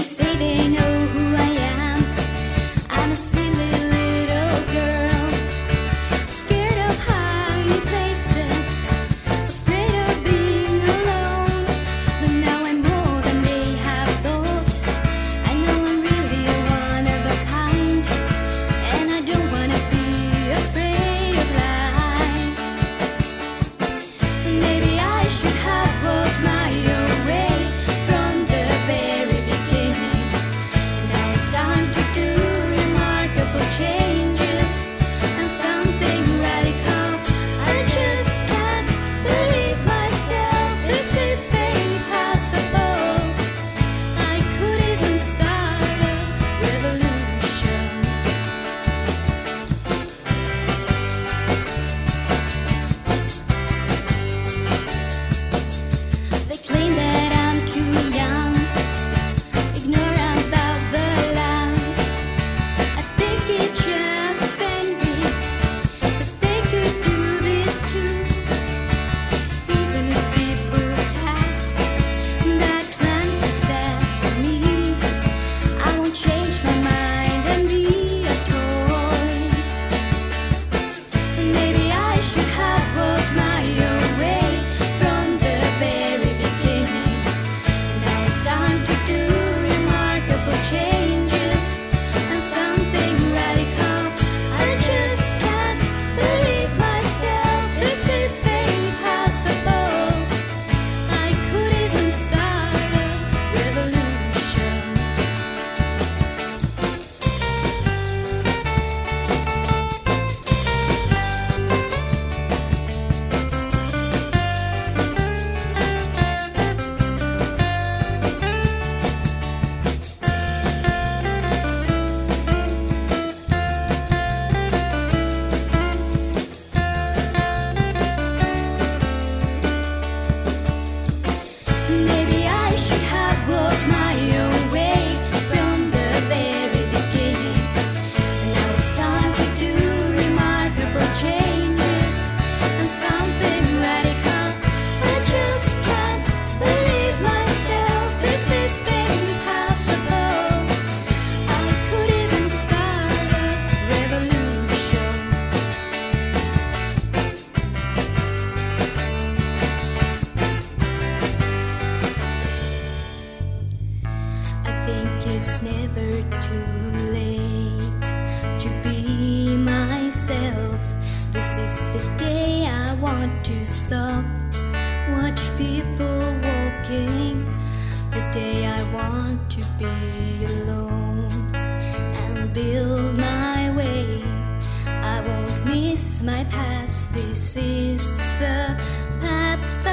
say they know who I am. I'm a silly little girl, scared of high places, afraid of being alone. But now I'm more than they have thought. I know I'm really one of a kind, and I don't wanna be afraid of life. Maybe I should have walked my own way from the very beginning. Now it's time to do remarkable changes and something radical. I just can't believe myself. Is this thing possible? I could even start a revolution. They claim that I'm too young, ignore about the light. I think it's just envy that they could do this too. Even if people cast that glance is sad to me, I won't change my mind and be a toy. Maybe I should have walked my own way from the very beginning. Now it's time to do remarkable changes and something radical. I just can't believe myself. Is this thing possible? I could even start a revolution. Maybe I should have walked my own way from the very beginning. Now it's time to do remarkable changes and something radical. I just can't believe myself. Is this thing possible? I could even start a revolution. I think it's never too late to be myself. This is the day I want to stop. Watch people walking. The day I want to be alone and build my way. I won't miss my past. This is the path